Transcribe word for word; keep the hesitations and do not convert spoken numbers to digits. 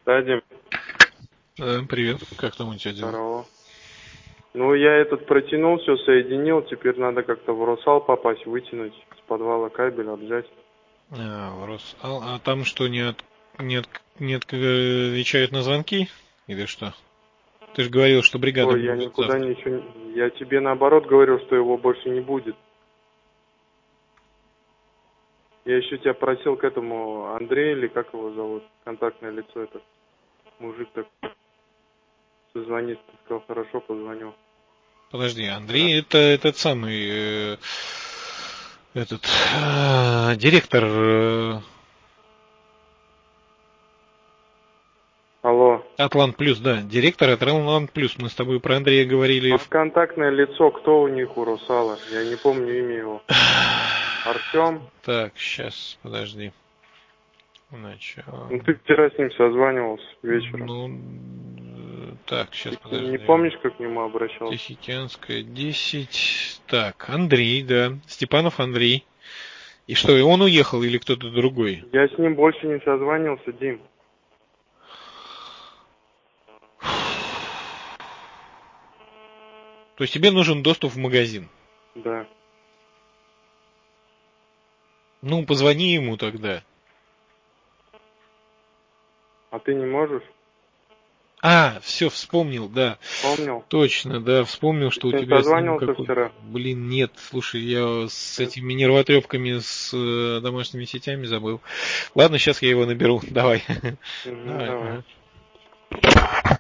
Да, Дим. Да, привет. Как там у тебя дела? Здорово. Ну, я этот протянул, все соединил. Теперь надо как-то в Росал попасть, вытянуть с подвала кабель, отжать. А, в Росал. А там что, не, от, не, от, не отвечают на звонки? Или что? Ты же говорил, что бригада Ой, я будет никуда завтра. ничего... не- Я тебе наоборот говорил, что его больше не будет. Я еще тебя просил к этому Андрею, или как его зовут, контактное лицо этот. Мужик так созвонить, ты сказал, хорошо, позвонил. Подожди, Андрей, это этот самый э, этот э, директор. Э, Алло. Атлант Плюс, да, директор Атлант Плюс. Мы с тобой про Андрея говорили. А контактное лицо кто у них у Русала? Я не помню имя его. Артем? Так, сейчас, подожди. Начало. Ну, ты вчера с ним созванивался вечером. Ну, так, сейчас, Ты не подожди. помнишь, как к нему обращался? Тихоокеанская, десять. Так, Андрей, да. Степанов Андрей. И что, и он уехал или кто-то другой? Я с ним больше не созванивался, Дим. То есть тебе нужен доступ в магазин? Да. Ну, позвони ему тогда. А ты не можешь? А, все, вспомнил, да. Помнил? Точно, да, вспомнил, Ты что с у ним тебя с ним созванивался какой... вчера? Блин, нет, слушай, я с Нет? этими нервотрепками, с э, домашними сетями забыл. Ладно, сейчас я его наберу, давай. Угу, Давай, давай. ага.